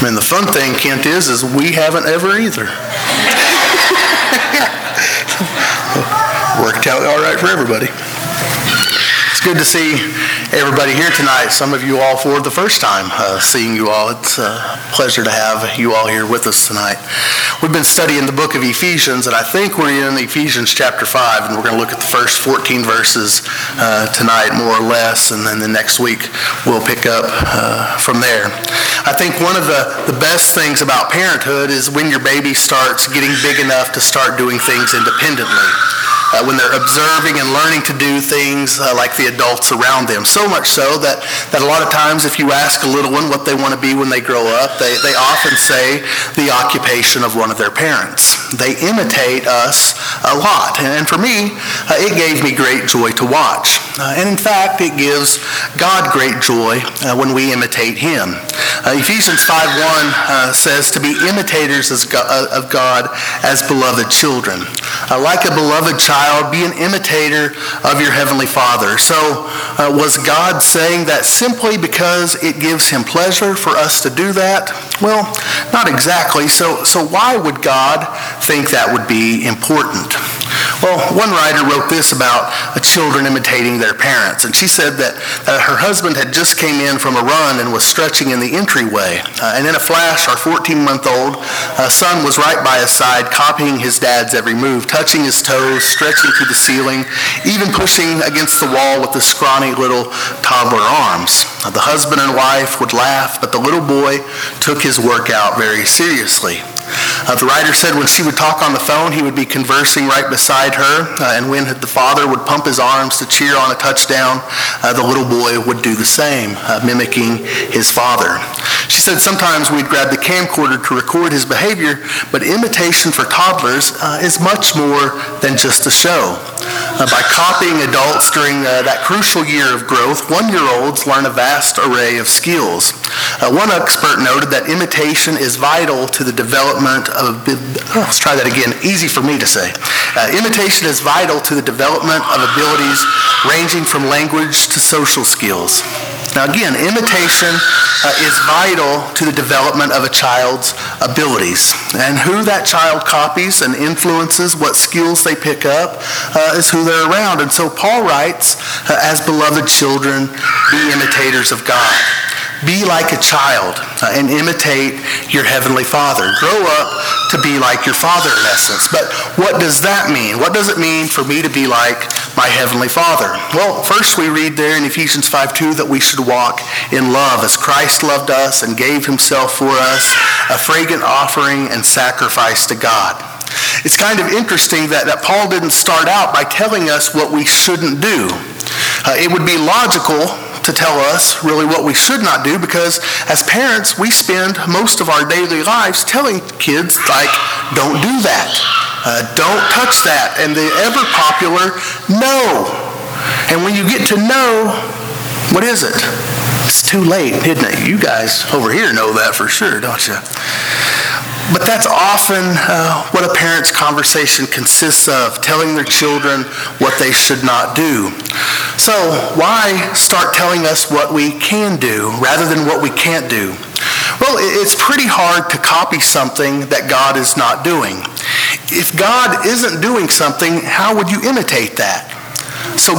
I mean, the fun thing, Kent, is we haven't ever either. Worked out all right for everybody. It's good to see everybody here tonight. Some of you all for the first time seeing you all. It's a pleasure to have you all here with us tonight. We've been studying the book of Ephesians, and I think we're in Ephesians chapter 5, and we're going to look at the first 14 verses tonight, more or less, and then the next week we'll pick up from there. I think one of the best things about parenthood is when your baby starts getting big enough to start doing things independently. When they're observing and learning to do things like the adults around them. So much so that a lot of times if you ask a little one what they want to be when they grow up, they often say the occupation of one of their parents. They imitate us a lot. And for me, it gave me great joy to watch. And in fact, it gives God great joy when we imitate Him. Ephesians 5:1 says to be imitators of God as beloved children. Like a beloved child, be an imitator of your Heavenly Father. So was God saying that simply because it gives Him pleasure for us to do that? Well, not exactly. So why would God think that would be important? Well, one writer wrote this about children imitating their parents, and she said that her husband had just came in from a run and was stretching in the entryway. And in a flash, our 14-month-old son was right by his side, copying his dad's every move, touching his toes, stretching to the ceiling, even pushing against the wall with the scrawny little toddler arms. The husband and wife would laugh, but the little boy took his workout very seriously. The writer said when she would talk on the phone, he would be conversing right beside her, and when the father would pump his arms to cheer on a touchdown, the little boy would do the same, mimicking his father. She said sometimes we'd grab the camcorder to record his behavior, but imitation for toddlers is much more than just a show. By copying adults during that crucial year of growth, 1-year-olds learn a vast array of skills. One expert noted that imitation is vital to the development of, let's try that again, easy for me to say. Imitation is vital to the development of abilities ranging from language to social skills. Now again, imitation is vital to the development of a child's abilities. And who that child copies and influences, what skills they pick up, is who they're around. And so Paul writes, as beloved children, be imitators of God. Be like a child and imitate your Heavenly Father. Grow up to be like your Father in essence. But what does that mean? What does it mean for me to be like my Heavenly Father? Well, first we read there in Ephesians 5:2 that we should walk in love as Christ loved us and gave Himself for us, a fragrant offering and sacrifice to God. It's kind of interesting that Paul didn't start out by telling us what we shouldn't do. It would be logical to tell us really what we should not do, because as parents we spend most of our daily lives telling kids like, don't do that, don't touch that, and the ever popular no. And when you get to no, what is it? It's too late, isn't it? You guys over here know that for sure, don't you? But that's often what a parent's conversation consists of, telling their children what they should not do. So why start telling us what we can do rather than what we can't do? Well, it's pretty hard to copy something that God is not doing. If God isn't doing something, how would you imitate that? So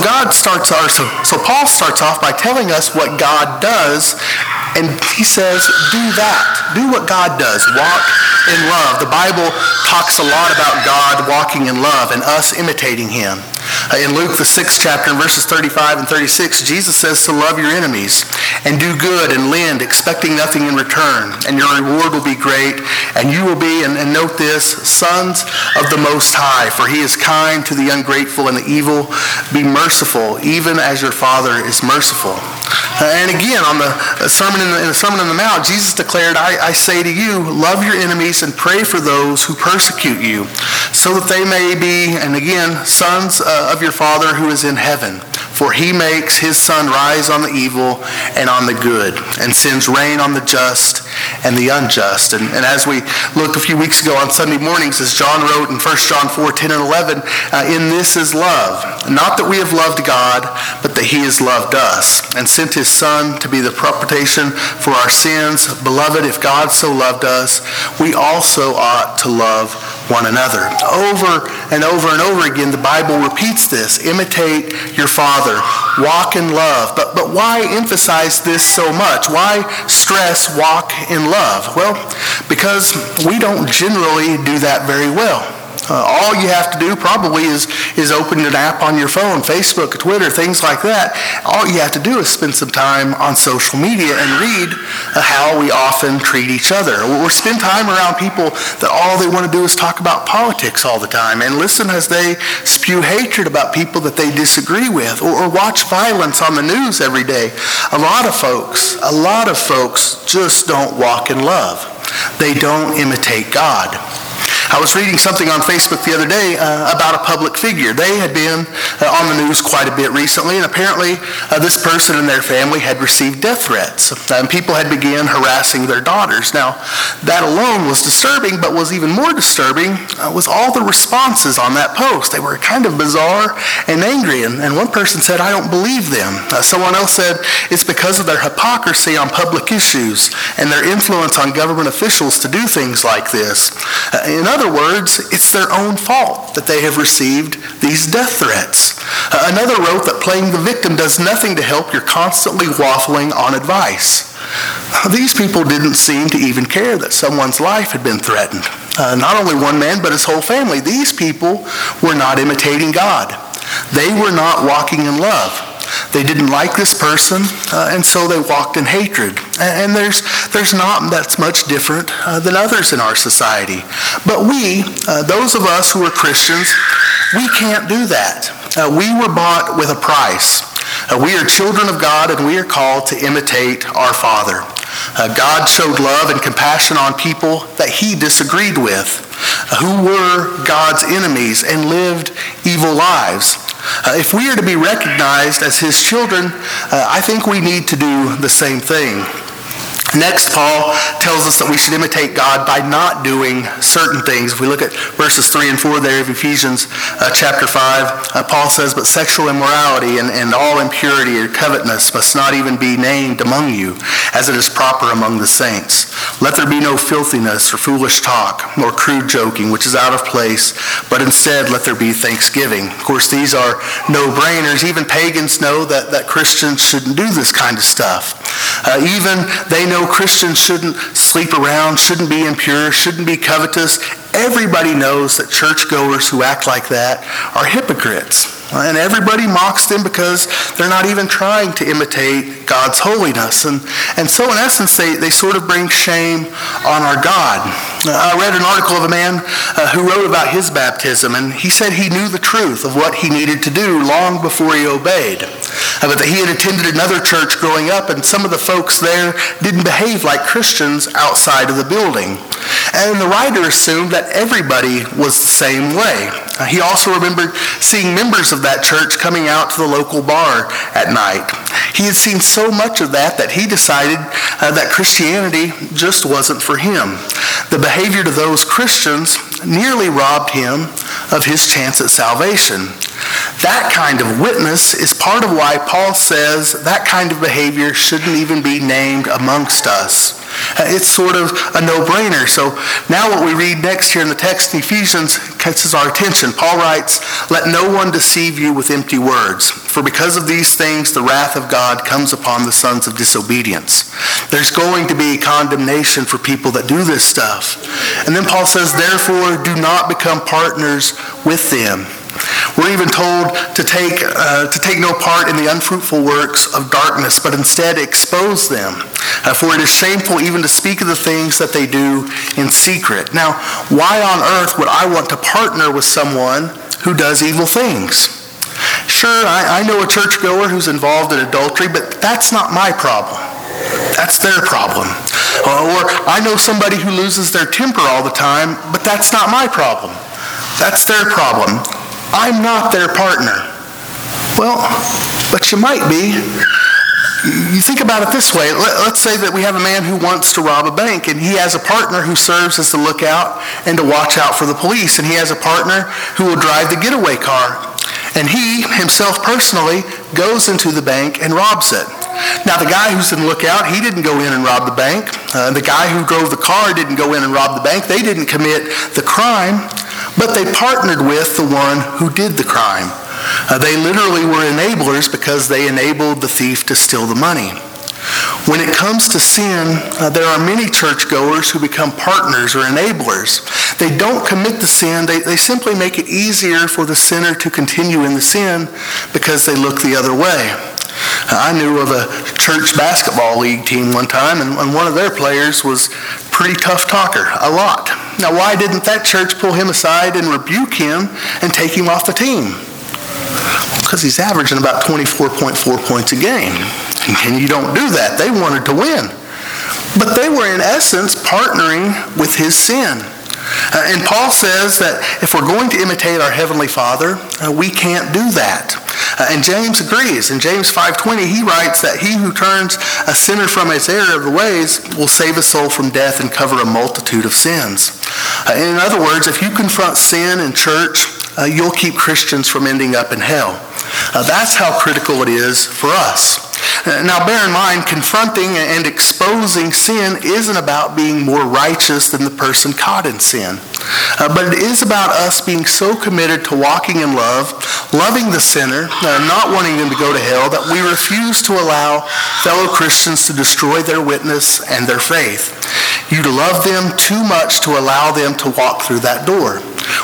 Paul starts off by telling us what God does, and he says, do that. Do what God does. Walk in love. The Bible talks a lot about God walking in love and us imitating Him. In Luke, the 6th chapter, in verses 35 and 36, Jesus says to love your enemies and do good and lend, expecting nothing in return. And your reward will be great, and you will be, and note this, sons of the Most High, for He is kind to the ungrateful and the evil. Be merciful, even as your Father is merciful. And again, in the Sermon on the Mount, Jesus declared, I say to you, love your enemies and pray for those who persecute you, so that they may be, and again, sons of your Father who is in heaven. For He makes His sun rise on the evil and on the good, and sends rain on the just and the unjust. And as we looked a few weeks ago on Sunday mornings, as John wrote in 1 John 4:10 and 11, in this is love, not that we have loved God, but that he has loved us, and sent his Son to be the propitiation for our sins. Beloved, if God so loved us, we also ought to love one another. Over and over and over again, the Bible repeats this. Imitate your Father. Walk in love. But why emphasize this so much? Why stress walk in love? Well, because we don't generally do that very well. All you have to do probably is open an app on your phone, Facebook, Twitter, things like that. All you have to do is spend some time on social media and read how we often treat each other. Or spend time around people that all they want to do is talk about politics all the time and listen as they spew hatred about people that they disagree with, or watch violence on the news every day. A lot of folks just don't walk in love. They don't imitate God. I was reading something on Facebook the other day about a public figure. They had been on the news quite a bit recently, and apparently this person and their family had received death threats. And people had begun harassing their daughters. Now, that alone was disturbing, but was even more disturbing was all the responses on that post. They were kind of bizarre and angry, and one person said, "I don't believe them." Someone else said, "It's because of their hypocrisy on public issues and their influence on government officials to do things like this." In other words, it's their own fault that they have received these death threats. Another wrote that playing the victim does nothing to help. You're constantly waffling on advice. These people didn't seem to even care that someone's life had been threatened. Not only one man, but his whole family. These people were not imitating God. They were not walking in love. They didn't like this person, and so they walked in hatred. And there's not that much different than others in our society. But we, those of us who are Christians, we can't do that. We were bought with a price. We are children of God, and we are called to imitate our Father. God showed love and compassion on people that he disagreed with, who were God's enemies and lived evil lives. If we are to be recognized as his children, I think we need to do the same thing. Next, Paul tells us that we should imitate God by not doing certain things. If we look at verses 3 and 4 there of Ephesians chapter 5, Paul says, "But sexual immorality and all impurity or covetousness must not even be named among you, as it is proper among the saints. Let there be no filthiness or foolish talk, nor crude joking, which is out of place, but instead let there be thanksgiving." Of course, these are no-brainers. Even pagans know that Christians shouldn't do this kind of stuff. Even they know Christians shouldn't sleep around, shouldn't be impure, shouldn't be covetous. Everybody knows that churchgoers who act like that are hypocrites. And everybody mocks them because they're not even trying to imitate God's holiness. And so in essence, they sort of bring shame on our God. I read an article of a man who wrote about his baptism, and he said he knew the truth of what he needed to do long before he obeyed. But that he had attended another church growing up, and some of the folks there didn't behave like Christians outside of the building. And the writer assumed that everybody was the same way. He also remembered seeing members of that church coming out to the local bar at night. He had seen so much of that he decided that Christianity just wasn't for him. The behavior to those Christians nearly robbed him of his chance at salvation. That kind of witness is part of why Paul says that kind of behavior shouldn't even be named amongst us. It's sort of a no-brainer. So now what we read next here in the text in Ephesians catches our attention. Paul writes, "Let no one deceive you with empty words, for because of these things the wrath of God comes upon the sons of disobedience." There's going to be condemnation for people that do this stuff. And then Paul says, "Therefore do not become partners with them." We're even told to take no part in the unfruitful works of darkness, but instead expose them. For it is shameful even to speak of the things that they do in secret. Now, why on earth would I want to partner with someone who does evil things? Sure, I know a churchgoer who's involved in adultery, but that's not my problem. That's their problem. Or I know somebody who loses their temper all the time, but that's not my problem. That's their problem. I'm not their partner. Well, but you might be. You think about it this way. Let's say that we have a man who wants to rob a bank, and he has a partner who serves as the lookout and to watch out for the police, and he has a partner who will drive the getaway car. And he himself personally goes into the bank and robs it. Now, the guy who's in the lookout, he didn't go in and rob the bank. The guy who drove the car didn't go in and rob the bank. They didn't commit the crime, but they partnered with the one who did the crime. They literally were enablers because they enabled the thief to steal the money. When it comes to sin, there are many churchgoers who become partners or enablers. They don't commit the sin. They simply make it easier for the sinner to continue in the sin because they look the other way. I knew of a church basketball league team one time, and one of their players was a pretty tough talker, a lot. Now, why didn't that church pull him aside and rebuke him and take him off the team? Because he's averaging about 24.4 points a game. And you don't do that. They wanted to win. But they were in essence partnering with his sin. And Paul says that if we're going to imitate our Heavenly Father, we can't do that. And James agrees. In James 5:20, he writes that he who turns a sinner from his error of the ways will save a soul from death and cover a multitude of sins. In other words, if you confront sin in church, you'll keep Christians from ending up in hell. That's how critical it is for us. Now, bear in mind, confronting and exposing sin isn't about being more righteous than the person caught in sin. But it is about us being so committed to walking in love, loving the sinner, not wanting them to go to hell, that we refuse to allow fellow Christians to destroy their witness and their faith. You to love them too much to allow them to walk through that door.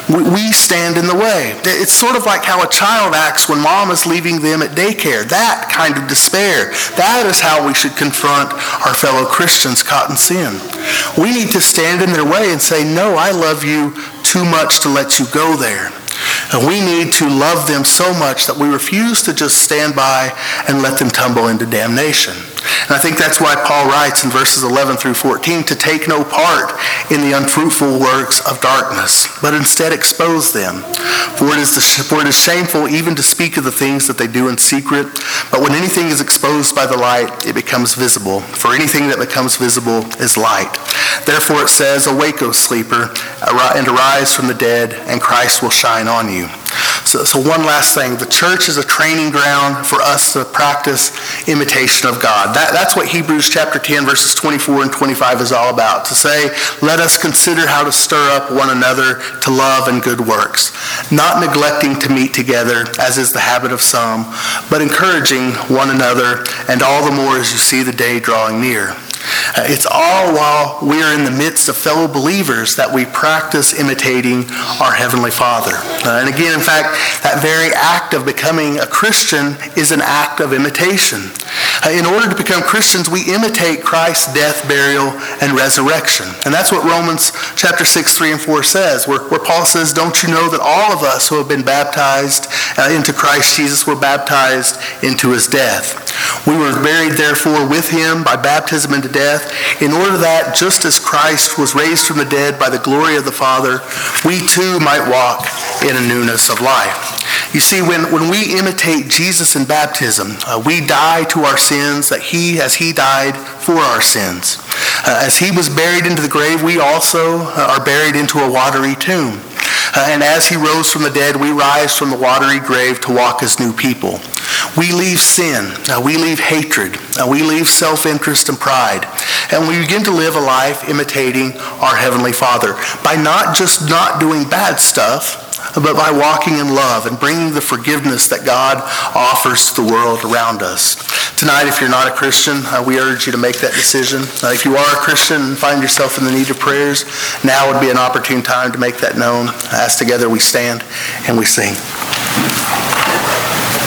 We stand in the way. It's sort of like how a child acts when mom is leaving them at daycare. That kind of despair. That is how we should confront our fellow Christians caught in sin. We need to stand in their way and say, no, I love you too much to let you go there. And we need to love them so much that we refuse to just stand by and let them tumble into damnation. And I think that's why Paul writes in verses 11 through 14 to take no part in the unfruitful works of darkness, but instead expose them. For it is shameful even to speak of the things that they do in secret, but when anything is exposed by the light, it becomes visible. For anything that becomes visible is light. Therefore it says, awake, O sleeper, and arise from the dead, and Christ will shine on you. So one last thing. The church is a training ground for us to practice imitation of God. That's what Hebrews chapter 10, verses 24 and 25 is all about. To say, let us consider how to stir up one another to love and good works, not neglecting to meet together, as is the habit of some, but encouraging one another, and all the more as you see the day drawing near. It's all while we are in the midst of fellow believers that we practice imitating our Heavenly Father. And again, in fact, that very act of becoming a Christian is an act of imitation. In order to become Christians, we imitate Christ's death, burial, and resurrection. And that's what Romans chapter 6, 3 and 4 says, where Paul says, don't you know that all of us who have been baptized into Christ Jesus were baptized into his death? We were buried, therefore, with him by baptism into death, in order that, just as Christ was raised from the dead by the glory of the Father, we too might walk in a newness of life. You see, when we imitate Jesus in baptism, we die to our sins as he died for our sins. As he was buried into the grave, we also are buried into a watery tomb. And as he rose from the dead, we rise from the watery grave to walk as new people. We leave sin, we leave hatred, we leave self-interest and pride, and we begin to live a life imitating our Heavenly Father by not just not doing bad stuff, but by walking in love and bringing the forgiveness that God offers to the world around us. Tonight, if you're not a Christian, we urge you to make that decision. If you are a Christian and find yourself in the need of prayers, now would be an opportune time to make that known. As together we stand and we sing.